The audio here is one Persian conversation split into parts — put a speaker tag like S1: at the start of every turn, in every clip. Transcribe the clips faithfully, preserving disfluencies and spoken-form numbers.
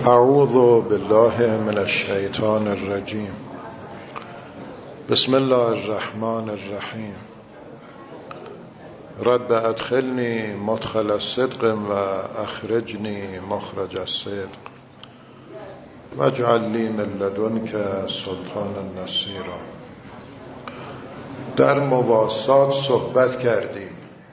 S1: اعوذ بالله من الشیطان الرجیم. بسم الله الرحمن الرحیم. رب ادخلنی مدخل الصدق و اخرجنی مخرج الصدق واجعل لی من لدنک سلطانا نصیرا. در مواسات صحبت کردیم.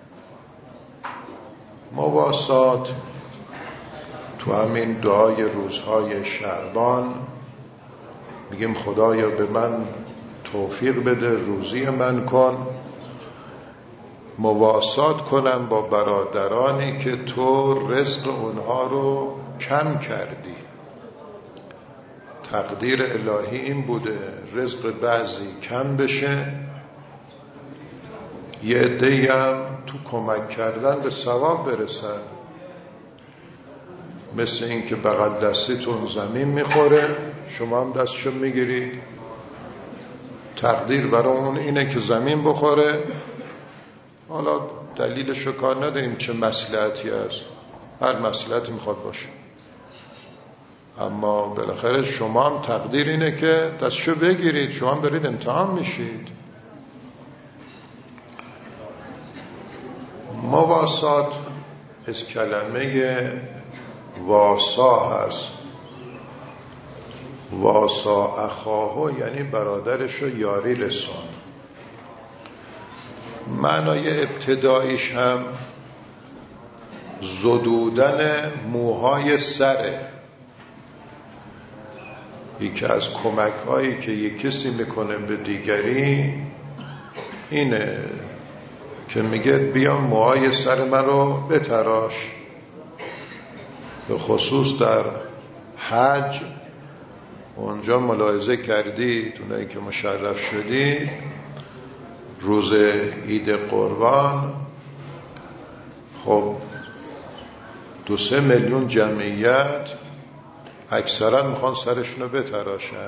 S1: مواسات تو همین دعای روزهای شعبان میگیم خدایا به من توفیق بده، روزی من کن، مواسات کنم با برادرانی که تو رزق اونها رو کم کردی. تقدیر الهی این بوده رزق بعضی کم بشه، یه عده‌ای هم تو کمک کردن به ثواب برسن. مثل این که بغل دستیتون زمین میخوره، شما هم دستشو میگیرید، تقدیر برای اون اینه که زمین بخوره. حالا دلیلشو کار نداریم چه مصلحتی هست، هر مصلحتی میخواد باشه، اما بالاخره شما هم تقدیر اینه که دستشو بگیرید، شما هم دارید امتحان میشید. مواسات از کلمه واسا هست. واسا اخاهو یعنی برادرش رو یاری رسون. معنای ابتداییش هم زدودن موهای سره. یکی از کمک هایی که یک کسی میکنه به دیگری اینه که میگه بیا موهای سر من رو بتراش. به خصوص در حج اونجا ملاحظه کردید، اونایی که مشرف شدید، روز عید قربان خب دو سه میلیون جمعیت اکثرا میخوان سرشونو بتراشن.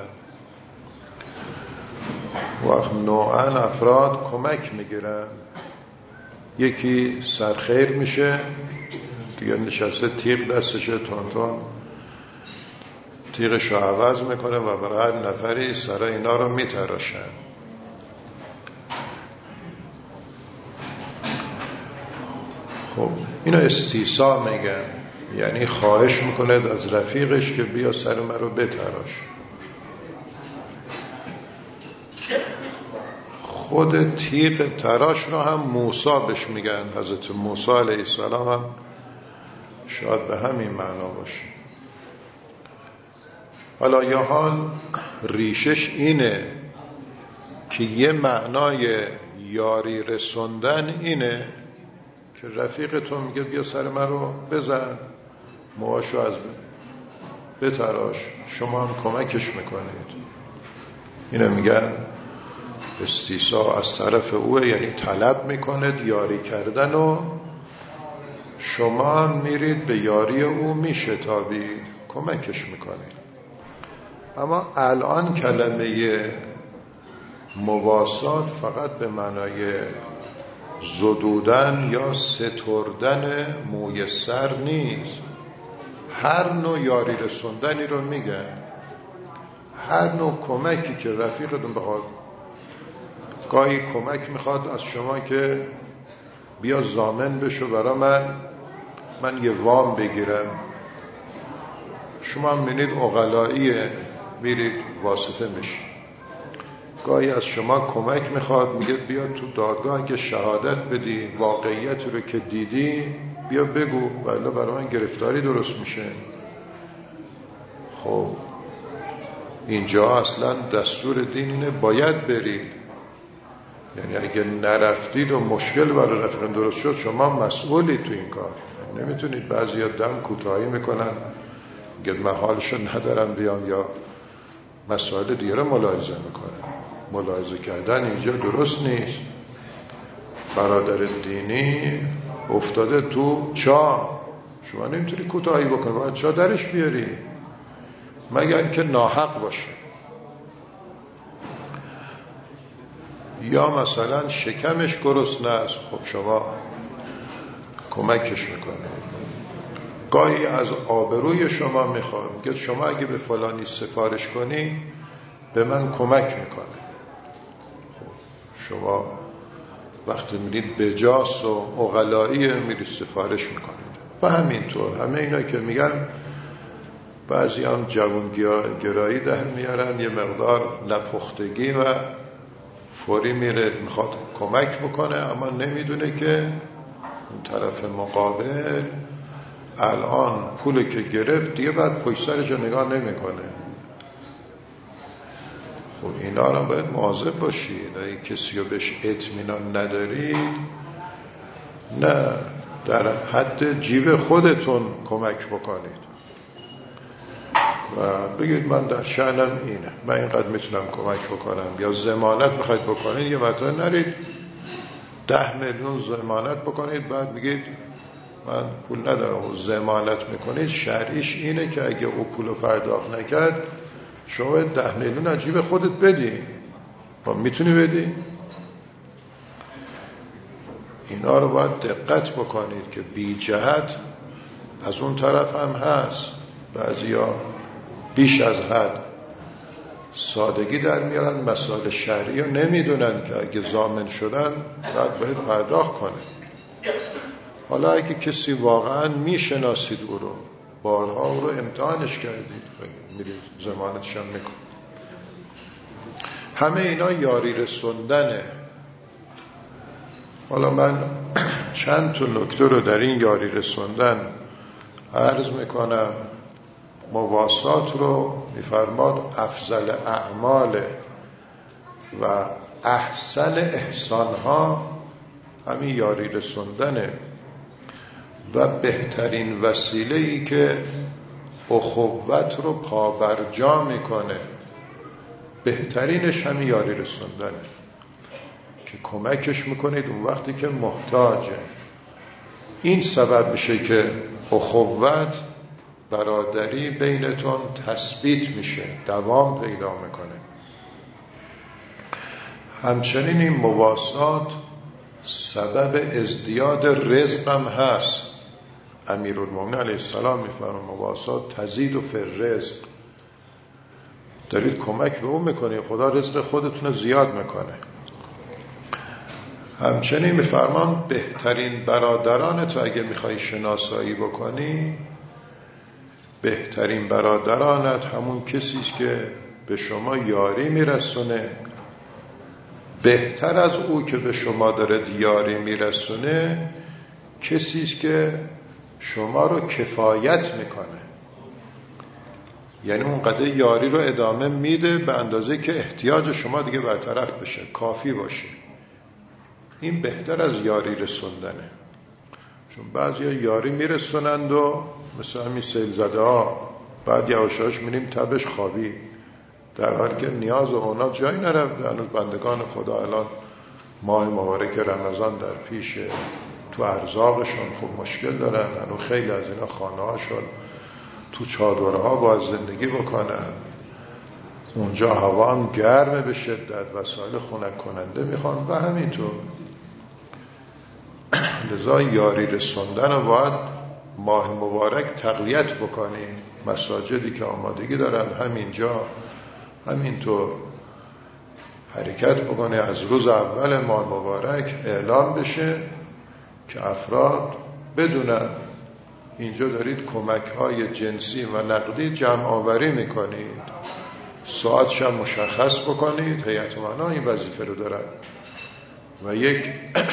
S1: وقت نوعا افراد کمک میگیرن، یکی سرخیر میشه دیگه نشسته تیغ دستشه، تون تون تیغشو عوض میکنه و برای هر نفری سر اینا رو میتراشن. خب اینو استیصا میگن، یعنی خواهش میکنه از رفیقش که بیا سر من رو بتراش. خود تیغ تراش رو هم موسی بهش میگن. حضرت موسی علیه السلام هم شاید به همین معنا باشه. حالا یا حال ریشش اینه که یه معنای یاری رسوندن اینه که رفیقتون میگه بیا سر من رو بزن، موهاشو از بتراش، شما هم کمکش میکنید. اینو میگن استیصا از طرف اوه، یعنی طلب میکنه یاری کردن و شما هم میرید به یاری او میشتابید، کمکش میکنید. اما الان کلمه مواسات فقط به معنای زدودن یا ستردن موی سر نیست. هر نوع یاری رسوندنی رو میگن، هر نوع کمکی که رفیقتون بخواد. گاهی کمک میخواد از شما که بیا ضامن بشو برای من، من یه وام بگیرم. شما هم می‌بینید عقلاییه، میرید واسطه میشی. گاهی از شما کمک میخواد، میگه بیا تو دادگاه که شهادت بدی، واقعیت رو که دیدی بیا بگو، ولی برای من گرفتاری درست میشه. خب اینجا اصلا دستور دین اینه باید برید، یعنی اگه نرفتید و مشکل برای رفیقتون درست شد شما مسئولی تو این کار. نمیتونید، بعضیا دم کوتاهی میکنن میگه من حالشو ندارم بیام، یا مسائل دیگه رو ملاحظه میکنن. ملاحظه کردن اینجا درست نیست. برادر دینی افتاده تو چاه، شما نمیتونی کوتاهی بکنی، باید چاه درش بیاری مگر که ناحق باشه. یا مثلا شکمش گرسنه است، خب شما کمکش میکنه. گاهی از آبروی شما میخواد، میگه شما اگه به فلانی سفارش کنی به من کمک میکنه. شما وقتی میرید به جاس و عقلایی میرید سفارش میکنید. و همینطور همه اینا که میگن بعضی هم جوان گرایی در میارن، یه مقدار نپختگی و فوری میره میخواد کمک بکنه، اما نمیدونه که اون طرف مقابل الان پولی که گرفت دیگه بعد پشت سرش نگاه نمیکنه. خب اینا رو باید مواظب باشید. اگه کسی رو بهش اطمینان ندارید، نه در حد جیب خودتون کمک بکنید و بگید من در شأنم اینه، من اینقدر میتونم کمک بکنم. یا ضمانت میخواید بکنید، یه مطمئن نرید ده میلیون ضمانت بکنید بعد بگید من پول ندارم. ضمانت میکنید شرعیش اینه که اگه او پولو پرداخت نکرد شما ده میلیون از جیب خودت بدی. با میتونی بدی؟ اینا رو باید دقت بکنید که بی جهت از اون طرف هم هست. بعضیا بیش از حد سادگی در میارن، مسائل شرعی رو نمیدونن که اگه ضامن شدن باید باید پرداخت کنه. حالا اگه کسی واقعا میشناسید او رو، بارها او رو امتحانش کردید، میرید ضمانتش هم میکنید. همه اینا یاری رسوندنه. حالا من چند تا نکته رو در این یاری رسوندن عرض میکنم. مواسات رو میفرماد افضل اعمال و احسن احسانها همین یاری رسوندنه و بهترین وسیله‌ای که اخوت رو پابرجا میکنه، بهترینش همین یاری رسوندنه که کمکش میکنید اون وقتی که محتاجه. این سبب میشه که اخوت برادری بینتون تثبیت میشه، دوام پیدا میکنه. همچنین این مواسات سبب ازدیاد رزق هم هست. امیرالمومنین علیه السلام میفرماید مواسات تزید و فی الرزق. دارید کمک به اون میکنید، خدا رزق خودتون زیاد میکنه. همچنین میفرمان بهترین برادرانت اگه میخوای شناسایی بکنی، بهترین برادرانت همون کسیست که به شما یاری میرسونه. بهتر از او که به شما داره یاری میرسونه کسیست که شما رو کفایت میکنه، یعنی اون قدر یاری رو ادامه میده به اندازه که احتیاج شما دیگه برطرف بشه، کافی باشه. این بهتر از یاری رسوندنه. چون بعضیا یاری میرسونند و مثل همین سیل زده ها بعد یواشاش میریم تبش خوابی، در حالی که نیاز اونا جایی نرفته. هنوز بندگان خدا الان ماه مبارک رمضان در پیشه، تو ارزاقشون خوب مشکل دارن، هنوز خیلی از اینا خانه هاشون تو چادرها باید زندگی بکنن، اونجا هوا هم گرمه به شدت، وسایل خنک کننده میخوان و همینطور. لذا یاری رسوندن رو باید ماه مبارک تقویت بکنیم. مساجدی که آمادگی دارن همینجا همینطور حرکت بکنه، از روز اول ماه مبارک اعلام بشه که افراد بدونن اینجا دارید کمک های جنسی و نقدی جمع آوری میکنید، ساعتش هم مشخص بکنید. هیئت امنا این وظیفه رو دارن و یک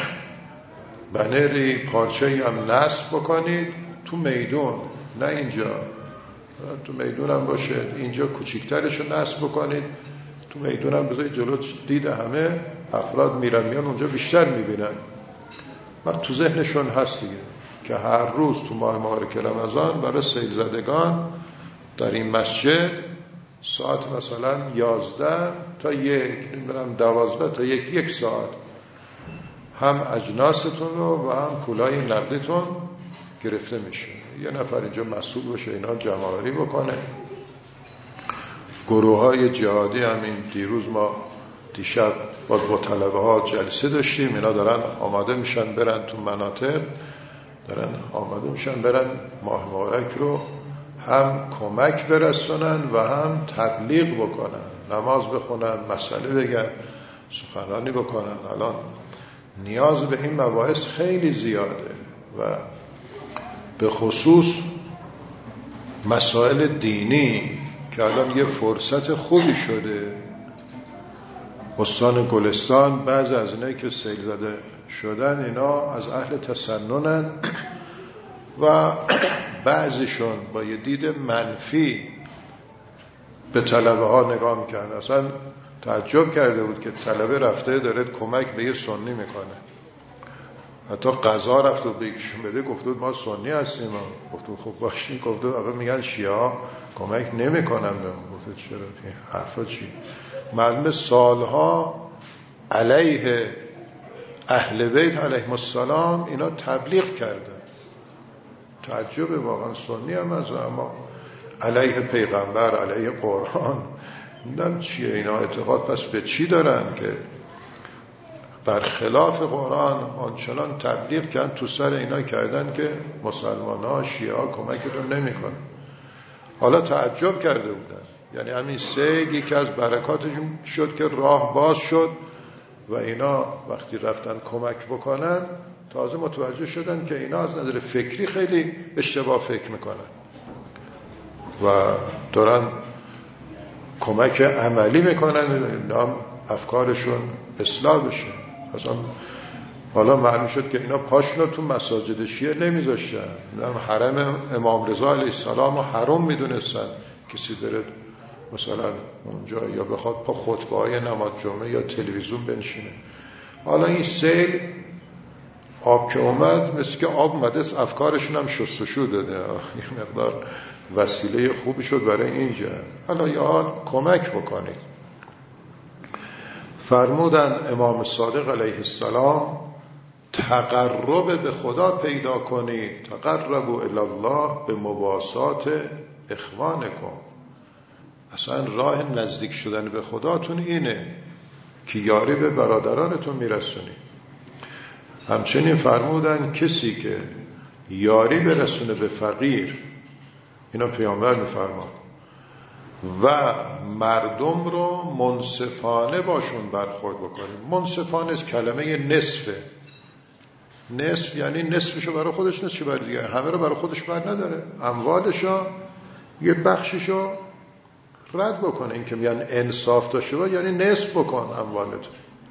S1: بنری پارچه‌ای هم نصب بکنید تو میدون، نه اینجا، تو میدون هم باشه، اینجا کوچیکترش رو نصب بکنید، تو میدون هم بذارید جلو دید همه افراد میرن میان اونجا بیشتر میبینن. وقت تو ذهنشون هست دیگه که هر روز تو ماه مبارک رمضان برای سیل زدگان در این مسجد ساعت مثلا یازده تا یک، نمیدونم دوازده تا یک یک ساعت هم اجناستون رو و هم پولای نقدتون گرفته میشه. یه نفر اینجا مسئول باشه اینا جمع‌آوری بکنه. گروه های جهادی همین دیروز ما دیشب با طلبه ها جلسه داشتیم، اینا دارن آماده میشن برن تو مناطق دارن آماده میشن برن ماه مبارک رو هم کمک برسونن و هم تبلیغ بکنن، نماز بخونن، مسئله بگن، سخنرانی بکنن. الان نیاز به این مباحث خیلی زیاده و به خصوص مسائل دینی که الان یه فرصت خوبی شده. استان گلستان بعض از اینایی که سیل زده شدن اینا از اهل تسننن و بعضیشون با یه دید منفی به طلبه ها نگاه میکنن. اصلا تعجب کرده بود که طلبه رفته داره کمک به یه سنی میکنه، حتی قضا رفت و بگیشون بده گفت ما سنی هستیم. گفت خب باشین. گفت آقا میگن شیعه ها کمک نمیکنن به ما. گفت چرا؟ این حرفا چی؟ معلومه سالها علیه اهل بیت علیهم السلام اینا تبلیغ کردن. تعجب واقعا سنی هم از اما علیه پیغمبر، علیه قرآن نمیدونم چیه اینا اعتقاد پس به چی دارن که برخلاف قرآن آنچنان تبلیغ کردن تو سر اینا کردن که مسلمان ها شیعه ها کمکتون نمی کنن. حالا تعجب کرده بودن، یعنی همین سیل یکی از برکاتشون شد که راه باز شد و اینا وقتی رفتن کمک بکنن تازه متوجه شدن که اینا از نظر فکری خیلی اشتباه فکر میکنن و دارن کمک عملی میکنن اینا افکارشون اصلاح بشه. اصلا حالا معلوم شد که اینا پاشنو تو مساجد شیعه نمیذاشتن، حرم امام رضا علیه السلام رو حرام میدونستن کسی داره مثلا اونجا یا بخواد پا خطبه های نماز جمعه یا تلویزیون بنشینه. حالا این سیل آب که اومد مثل که آب اومده افکارشون هم شستشو داده، یه مقدار وسیله خوبی شد برای اینجا. حالا یا کمک بکنید. فرمودن امام صادق علیه السلام تقرب به خدا پیدا کنید، تقربوا الی الله به مواسات اخوانکم. اصلا راه نزدیک شدن به خداتون اینه که یاری به برادرانتون میرسونید. همچنین فرمودن کسی که یاری برسونه به فقیر، اینا پیامبر میفرماد، و مردم رو منصفانه باشون برخورد بکنیم. منصفانه کلمه نصفه. نصف یعنی نصفشو برای خودش، نصفشو برای دیگه، همه رو برای خودش بر نداره، اموالشو یه بخششو رد بکنه. این که میگن انصاف داشته باش یعنی نصف بکن اموالت.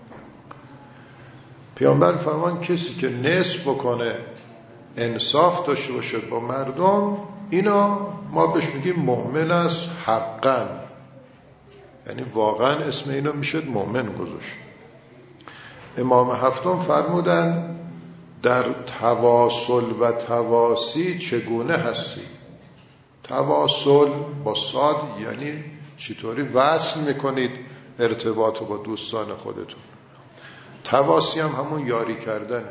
S1: پیامبر فرمان کسی که نصف بکنه، انصاف داشته باشه با مردم، اینا ما بهش میگیم مؤمن است حقا، یعنی واقعا اسم اینا میشه مؤمن گذاشت. امام هفتم فرمودن در تواصل و تواسی چگونه هستی؟ تواصل با صاد یعنی چطوری وصل میکنید ارتباط با دوستان خودتون. تواسی هم همون یاری کردنه.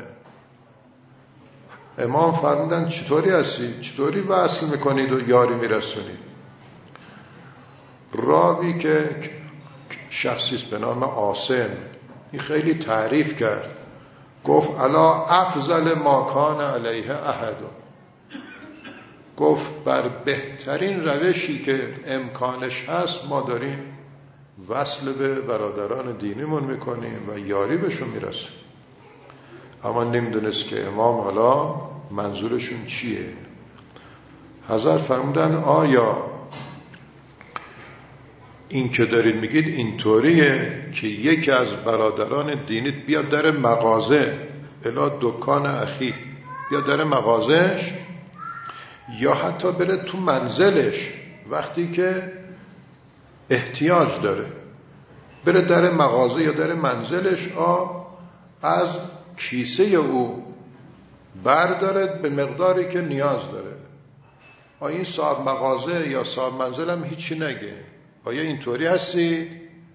S1: امام فرمودن چطوری هستی؟ چطوری وصل میکنید و یاری میرسونید؟ راوی که شخصیست به نام عاصم، این خیلی تعریف کرد، گفت الا افضل ما کان علیه احد، گفت بر بهترین روشی که امکانش هست ما داریم وصل به برادران دینیمون میکنیم و یاری بهشون میرسیم. اما نمیدونست که امام حالا منظورشون چیه. حضرت فرمودن آیا این که دارید میگید اینطوریه که یکی از برادران دینیت بیاد در مغازه، الا دکان اخی، بیاد در مغازهش، یا حتی بره تو منزلش وقتی که احتیاج داره، بره در مغازه یا در منزلش آ از کیسه او برداره به مقداری که نیاز داره. آیا این صاحب مغازه یا صاحب منزل هم هیچی نگه؟ آیا اینطوری هستی؟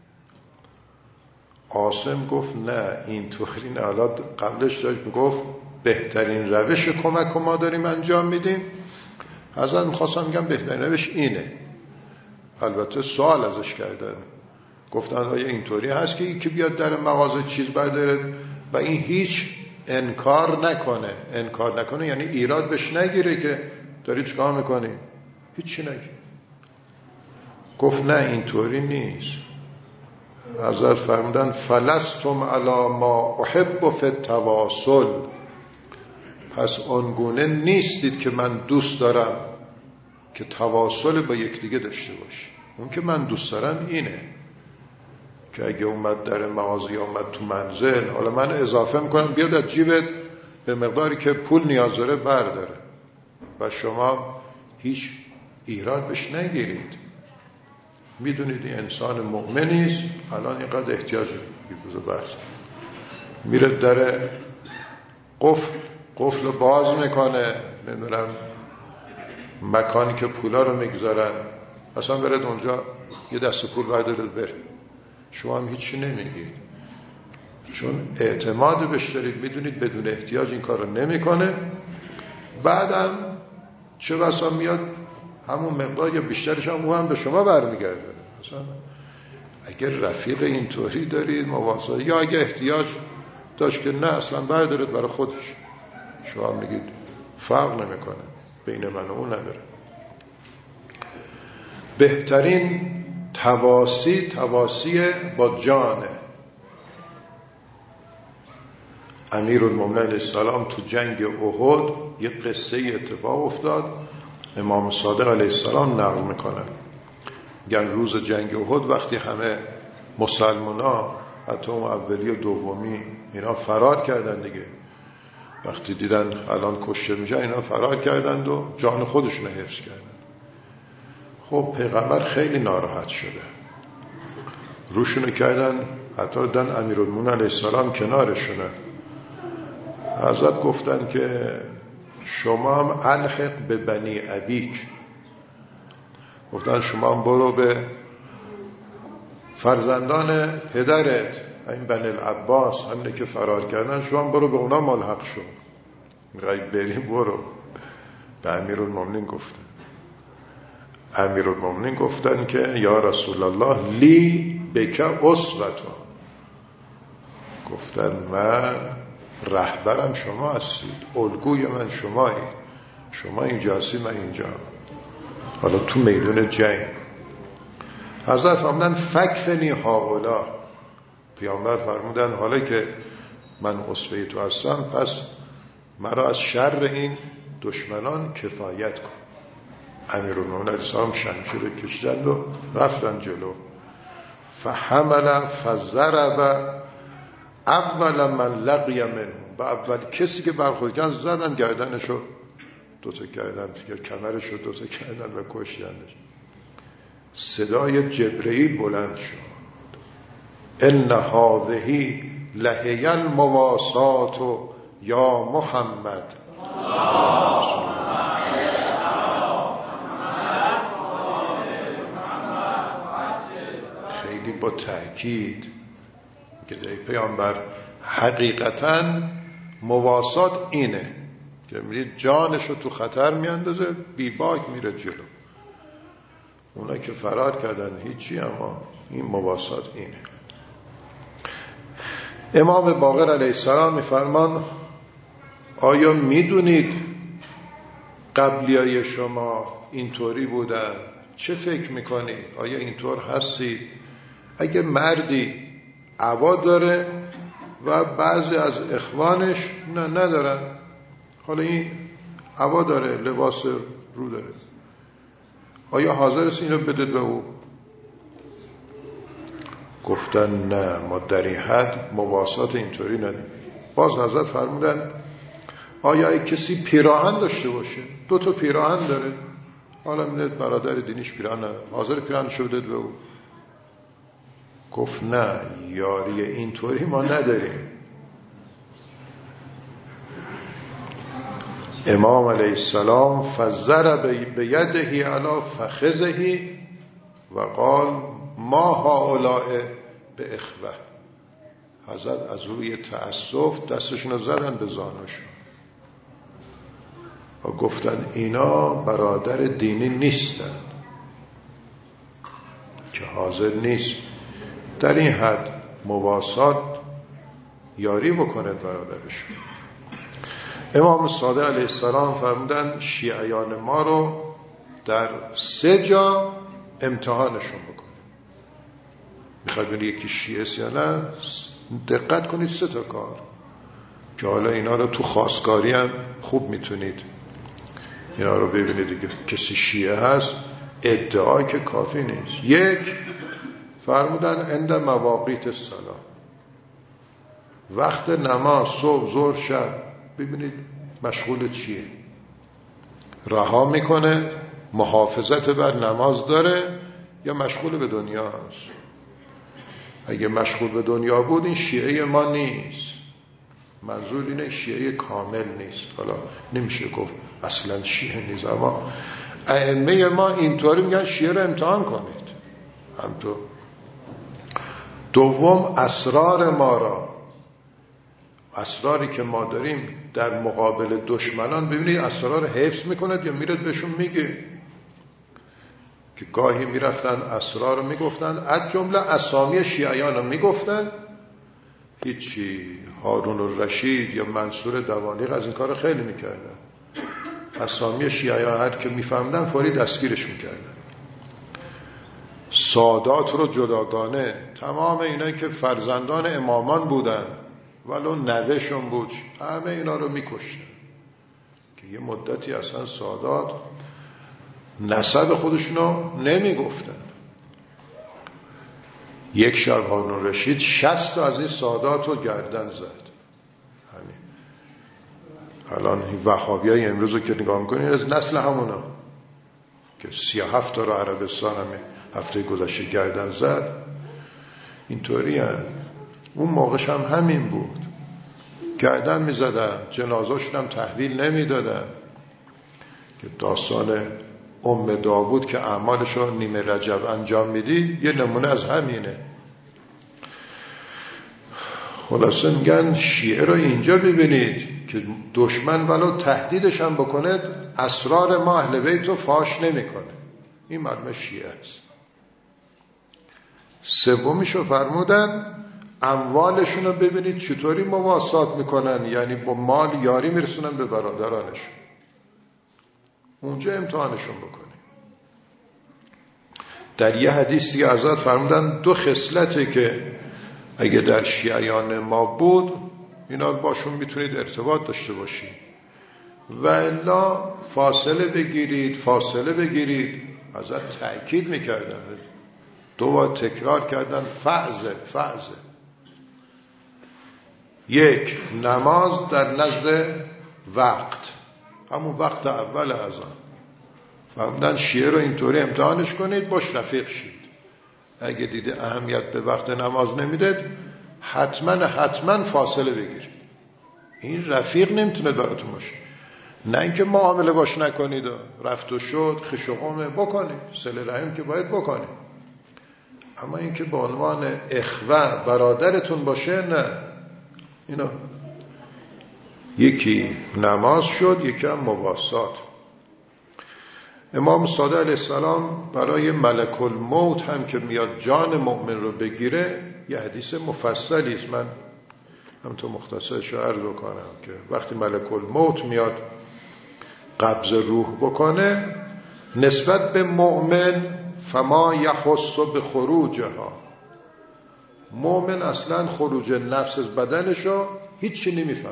S1: عاصم گفت نه اینطوری نه. حالا قبلش داشت میگفت بهترین روش کمک که ما داریم انجام میدیم. حضرت میخواستم میگم بهترین روش اینه. البته سوال ازش کردن، گفتن آیا اینطوری هست که یکی بیاد در مغازه چیز برداره و این هیچ انکار نکنه. انکار نکنه یعنی ایراد بهش نگیره که داری چیکار میکنی، هیچی نگی. گفت نه اینطوری نیست. حضرت فرمودن فلستم علی ما احب فی التواصل، پس آنگونه نیستید که من دوست دارم که تواصل با یکدیگه داشته باشی. اون که من دوست دارم اینه که اگه اومد در مغازه یا اومد تو منزل، حالا من اضافه میکنم بیاد از جیبت به مقداری که پول نیاز داره برداره و شما هیچ ایراد بهش نگیرید. میدونید این انسان مؤمنیست، الان اینقدر احتیاج بیبوزه برد، میره در قفل قفل باز میکنه، نمیدونم مکانی که پولا رو میگذارن، اصلا برد اونجا یه دست پول بردارید بره، شما هم هیچی نمیگید چون اعتماد بهش دارید، میدونید بدون احتیاج این کار رو نمیکنه. بعدم چه بسا میاد همون مقدار یا بیشترش هم او هم به شما برمیگرده. مثلا اگر رفیق اینطوری دارید مواظب، یا اگه احتیاج داشت که نه اصلا بردارید برای خودش، شما میگید فرق نمیکنه بین من و اون نداره. بهترین تواسی تواسی با جانه. امیرالمومنین علیه السلام تو جنگ احد یه قصه اتفاق افتاد، امام صادق علیه السلام نقل میکنن. میگن روز جنگ احد وقتی همه مسلمان ها حتی اون اولی و دومی اینا فرار کردن دیگه، وقتی دیدن الان کشته میشه اینا فرار کردند و جان خودشون حفظ کردن. خب پیغمبر خیلی ناراحت شده، روشونو کردن، حتی دن امیرالمومنین علیه السلام کنارشونه. حضرت گفتن که شما هم الحق به بنی ابیک، گفتن شما هم برو به فرزندان پدرت، این بنی العباس همینه که فرار کردن، شما هم برو به اونا ملحق شو، میخوای بری برو. به امیرالمومنین گفتن. امیرالمومنین گفتن که یا رسول الله لی بک اسوتون، گفتن من رهبرم شما هستید، الگوی من شمایید، شما اینجا هستی من اینجا. حالا تو میدون جنگ حضرت فرمودن فکفنی هاولا، پیامبر فرمودن حالا که من اسوه تو هستم پس مرا از شر این دشمنان کفایت کن. امیرالمومنین علیه السلام شمشیر رو کشیدند و رفتن جلو. فحمل فضرب اول من لقی منهم، با اول کسی که برخورد کردن زدن گردنشو دوتا کردن یا کمرشو دوتا کردن و کشیدنش. صدای جبرئیل بلند شد، ان هذه لهی المواسات یا محمد. خیلی با تأکید که ای پیامبر حقیقتاً مواسات اینه که میرید جانشو تو خطر میاندازه، بی باک میره جلو. اونا که فرار کردن هیچی، اما این مواسات اینه. امام باقر علیه السلام میفرمان آیا میدونید قبلیای شما اینطوری بودن؟ چه فکر میکنید؟ آیا اینطور هستید؟ اگه مردی عبا داره و بعضی از اخوانش نه ندارن، حالا این عبا داره، لباس رو داره، آیا حاضر است اینو بدید به او؟ گفتن نه، ما در این حد مواسات اینطوری نداریم. باز حضرت فرمودن آیا ای کسی پیراهن داشته باشه، دو تا پیراهن داره، حالا میدید برادر دینیش پیراهن نداره، حاضر پیراهنشو بدید به او؟ گفت نه، یاری اینطوری ما نداریم. امام علیه السلام فضرب بیده علی فخذه و قال ما هؤلاء به اخوه. حضرت از روی تأسف دستشون زدن به زانوشون و گفتن اینا برادر دینی نیستن که حاضر نیست در این حد مواسات یاری بکنه برادرشون. امام صادق علیه السلام فرمودن شیعیان ما رو در سه جا امتحانشون بکنید. میخواید ببینید یکی شیعه است یا نه؟ دقت کنید سه تا کار که حالا اینا رو تو خواستگاری هم خوب میتونید اینا رو ببینید دیگه. کسی شیعه هست ادعا که کافی نیست. یک، فرمودن عند مواقیت الصلاة، وقت نماز صبح ظهر شب ببینید مشغول چیه، رها میکنه، محافظت بر نماز داره یا مشغول به دنیا هست. اگه مشغول به دنیا بود این شیعه ما نیست. منظور اینه شیعه کامل نیست. حالا نمیشه گفت اصلا شیعه نیست، اما ائمه ما اینطوری میگن شیعه رو امتحان کنید. همطور. دوم، اسرار ما را، اسراری که ما داریم در مقابل دشمنان ببینید اسرار رو حفظ میکند یا میرد بهشون میگه. که گاهی میرفتن اسرار رو میگفتن، از جمله اسامی شیعیان رو میگفتن، هیچی. هارون الرشید یا منصور دوانیق از این کار خیلی میکردن. اسامی شیعیان هر که میفهمدن فوری دستگیرش میکردن. سادات رو جداگانه، تمام اینایی که فرزندان امامان بودن ولو نوهشون بود همه اینا رو میکشتن. که یه مدتی اصلا سادات نسب خودشونو نمیگفتن. یک شب هارون الرشید شصت تا از این سادات رو گردن زد. همین الان وهابی های امروز رو که نگاه میکنین از نسل همونا که سی و هفت تا رو عربستان همه هفته گذشته گردن زد. اینطوری هم اون موقعش هم همین بود، گردن میزدن، جنازاشون هم تحویل نمیدادن. که داستان ام داوود که اعمالش رو نیمه رجب انجام میدی یه نمونه از همینه. خلاصه میگن شیعه رو اینجا ببینید که دشمن ولو تهدیدش هم بکنه اسرار ما اهل بیت رو فاش نمیکنه. این معلومه شیعه است. سومیشو فرمودن اموالشون رو ببینید چطوری مواسات میکنن، یعنی با مال یاری میرسونن به برادرانشون. اونجا امتحانشون بکنی. در یه حدیثی حضرت فرمودن دو خصلته که اگه در شیعیان ما بود اینا باشون میتونید ارتباط داشته باشید و الا فاصله بگیرید فاصله بگیرید. حضرت تأکید میکردن، دو بار تکرار کردن، فعزه فعزه. یک، نماز در نزد وقت، همون وقت اول اذان. فرمودن شیعه رو اینطوری امتحانش کنید باش رفیق شید. اگه دیده اهمیت به وقت نماز نمیده حتما حتما فاصله بگیرید. این رفیق نمیتونه براتون باشه. نه اینکه معامله باش نکنید و رفت و شد خش و قومه بکنید، صله رحم که باید بکنید، اما اینکه به عنوان اخوه برادرتون باشه نه. اینا یکی نماز شد، یکی هم مواسات. امام صادق علیه السلام برای ملک الموت هم که میاد جان مؤمن رو بگیره یه حدیث مفصلی است، من هم تو مختصرش عرض بکنم که وقتی ملک الموت میاد قبض روح بکنه نسبت به مؤمن فما یحس بخروجها، مؤمن اصلا خروج نفس از بدنشو هیچی نمیفهمه.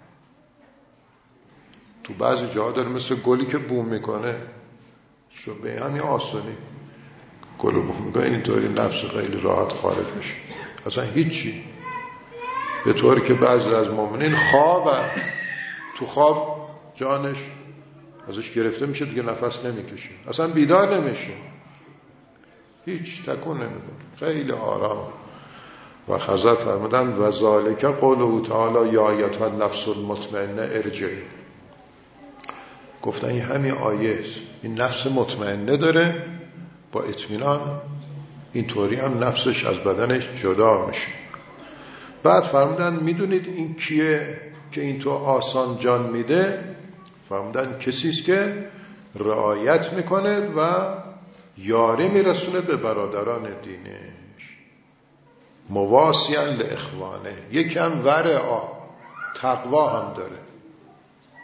S1: تو بعضی جاها داره مثل گلی که بوم میکنه، شو به همین آسانی گل بوم میکنه اینطوری نفس خیلی راحت خارج میشه، اصلا هیچی. به طوری که بعضی از مؤمنین خوابن، تو خواب جانش ازش گرفته میشه دیگه نفس نمیکشه، اصلا بیدار نمیشه، هیچ تکون نمیکنه، خیلی آرام. و حضرت فرمودن و ذالک قوله تعالی یا ایتها النفس المطمئنه ارجعی. گفتن این همین آیه است، این نفس مطمئنه داره با اطمینان اینطوری هم نفسش از بدنش جدا میشه. بعد فرمودن میدونید این کیه که این تو آسان جان میده؟ فرمودن کسی است که رعایت میکنه و یاری میرسونه به برادران دینش، مواسیان لاخوانه، یکم ورع تقوا هم داره.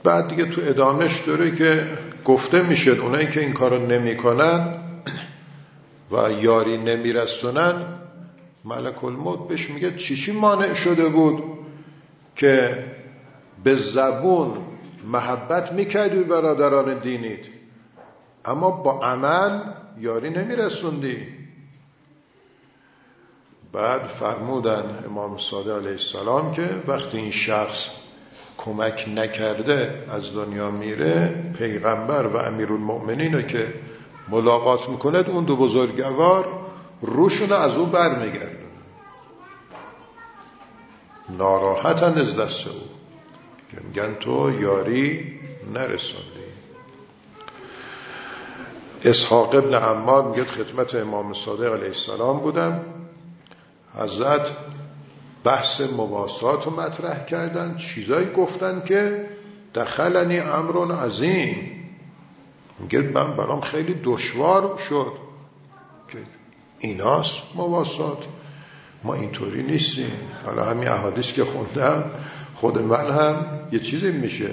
S1: بعد دیگه تو ادامش داره که گفته میشه اونایی که این کارو نمی کنن و یاری نمی رسونن، ملک الموت بهش میگه چی چی مانع شده بود که به زبون محبت میکردی برادران دینیت اما با عمل یاری نمی رسوندی؟ بعد فرمودن امام صادق علیه السلام که وقتی این شخص کمک نکرده از دنیا میره، پیغمبر و امیرالمؤمنین رو که ملاقات میکنه اون دو بزرگوار روشون از او بر میگردن، ناراحتن از دست او که میگن تو یاری نرسوندی. اسحاق ابن عمار میگه خدمت امام صادق علیه السلام بودم، حضرت بحث مواسات رو مطرح کردن، چیزایی گفتن که دخلنی امرون عظیم. میگه من برام خیلی دشوار شد که ایناست مواسات، ما اینطوری نیستیم. حالا همین احادیث که خوندم خود من هم یه چیزی میشه،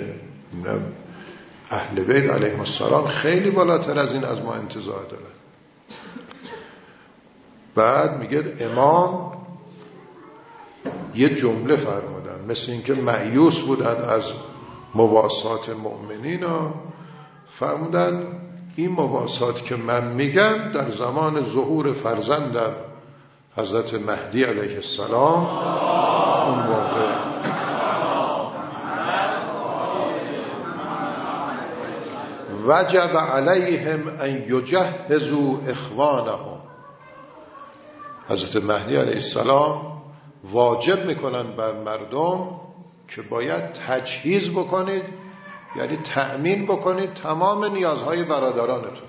S1: اهل بیت علیهم السلام خیلی بالاتر از این از ما انتظار دارن. بعد میگه امام یه جمله فرمودن مثل اینکه مایوس بودن از مواسات مؤمنین و فرمودن این مواسات که من میگم در زمان ظهور فرزندم حضرت مهدی علیه السلام اون موقع وجب علیهم ان یجهزوا اخوانهم، حضرت مهدی علیه السلام واجب میکنن بر مردم که باید تجهیز بکنید، یعنی تأمین بکنید تمام نیازهای برادرانتون.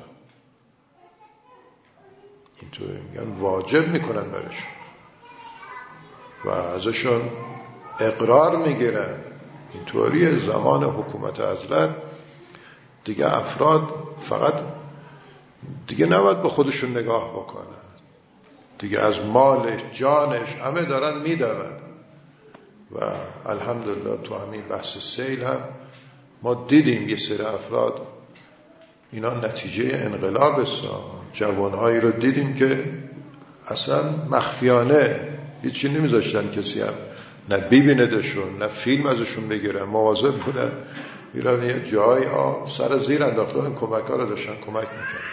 S1: اینطور میگن واجب میکنن برشون و ازشون اقرار میگیرن. اینطوری زمان حکومت حضرت دیگه افراد فقط دیگه نباید به خودشون نگاه بکنن، دیگه از مالش جانش همه دارن میدون و الحمدلله تو همین بحث سیل هم ما دیدیم یه سری افراد اینا نتیجه انقلاب است، جوانهایی رو دیدیم که اصلا مخفیانه هیچی نمیذاشتن کسی هم نه ببیندشون نه فیلم ازشون بگیرن، مواظب بودن میرن یه جای آب سر زیر انداختن، کمک ها رو داشتن کمک میکنن.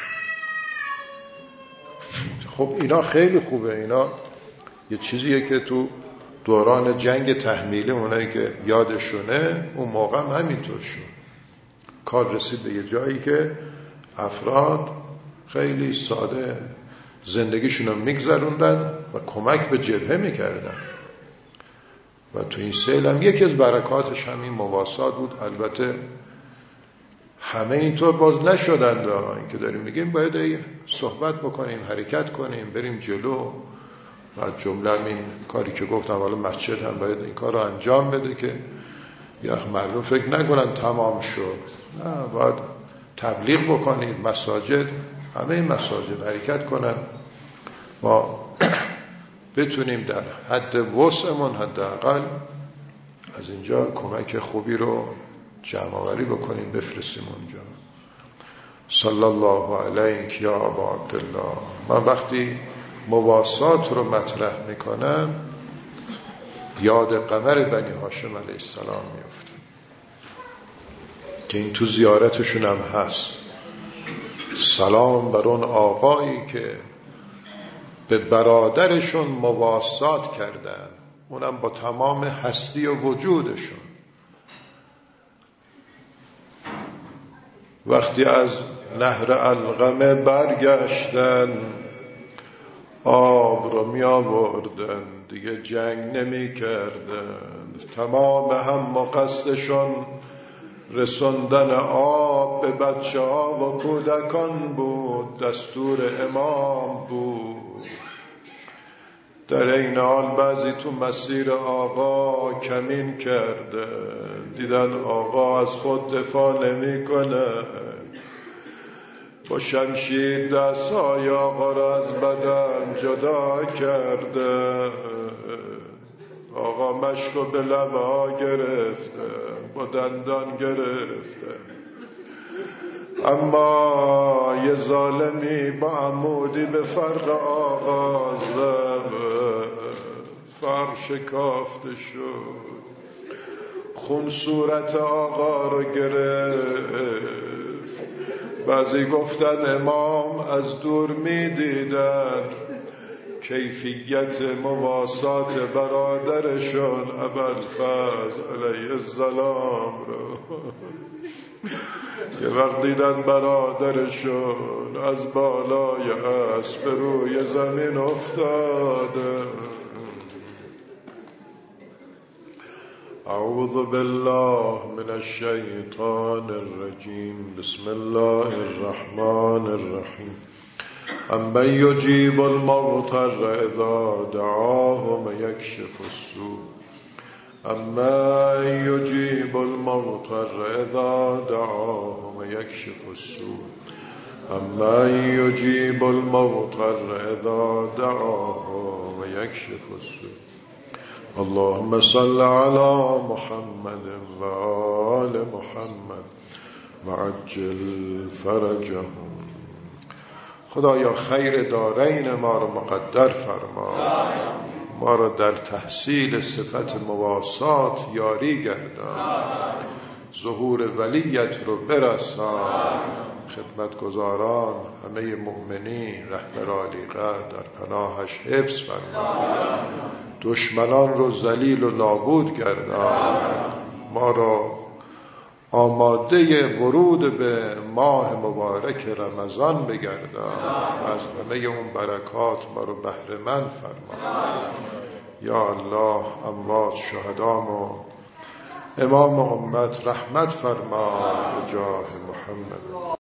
S1: خب اینا خیلی خوبه، اینا یه چیزیه که تو دوران جنگ تحمیلی اونایی که یادشونه اون موقع هم همینطور شد. کار رسید به یه جایی که افراد خیلی ساده زندگیشون رو میگذروندن و کمک به جبهه میکردن و تو این سیل هم یکی از برکاتش همین مواسات بود. البته همه اینطور باز نشدند، این که داریم میگیم باید صحبت بکنیم، حرکت کنیم، بریم جلو و جمله این کاری که گفتم حالا مسجد هم باید این کار رو انجام بده که یا مردم فکر نکنن تمام شد، نه باید تبلیغ بکنید، مساجد همه این مساجد حرکت کنن، ما بتونیم در حد وسعمون حداقل از اینجا کمک خوبی رو جمع آوری بکنیم بفرستیم اونجا. صلی الله علیک یا ابا عبدالله. من وقتی مواسات رو مطرح میکنم یاد قمر بنی هاشم علیه السلام میفته که این تو زیارتشون هم هست. سلام بر اون آقایی که به برادرشون مواسات کردن، اونم با تمام هستی و وجودشون. وقتی از نهر علقمه برگشتن آب رو می آوردن، دیگه جنگ نمی کردن، تمام هم و قصدشون رسوندن آب به بچه ها و کودکان بود، دستور امام بود. در این حال بعضی تو مسیر آقا کمین کرده، دیدن آقا از خود دفاع نمی کنه، با شمشیر دستای آقا را از بدن جدا کرده. آقا مشکو به لبه ها گرفته، با دندان گرفته، اما یه ظالمی با عمودی به فرق آغاز فرق شکافته شد، خون صورت آقا رو گرفت. بعضی گفتن امام از دور می دیدن کیفیت مواسات برادرشون ابوالفضل علیه السلام رو. یه وقت دیدن برادرشون از بالای اسب به روی زمین افتاده. اعوذ بالله من الشیطان الرجیم. بسم الله الرحمن الرحیم. امن یجیب المضطر اذا دعاه ویکشف السوء. امن یجیب المضطر اذا دعاه ویکشف السوء. امن یجیب المضطر اذا دعاه ویکشف السوء. اللهم صل على محمد و آل محمد وعجل فرجهم. خدایا خیر دارین ما رو مقدر فرما، ما را در تحصیل صفت مواسات یاری گردان، ظهور ولیت رو برسان، خدمتگزاران همه مؤمنین رهبر عالی قدر در پناهش حفظ فرما، دشمنان رو ذلیل و نابود گردان، ما را آماده ورود به ماه مبارک رمضان بگردان، از همه اون برکات ما رو بهره مند فرما. یا الله اموات شهدام و امام امت رحمت فرما به جاه محمد.